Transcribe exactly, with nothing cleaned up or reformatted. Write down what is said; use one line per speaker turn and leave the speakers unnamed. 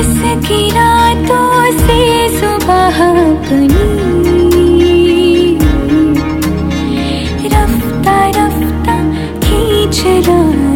बरस की रातों से सुबह अपनी रफ्ता रफ्ता खींच रहा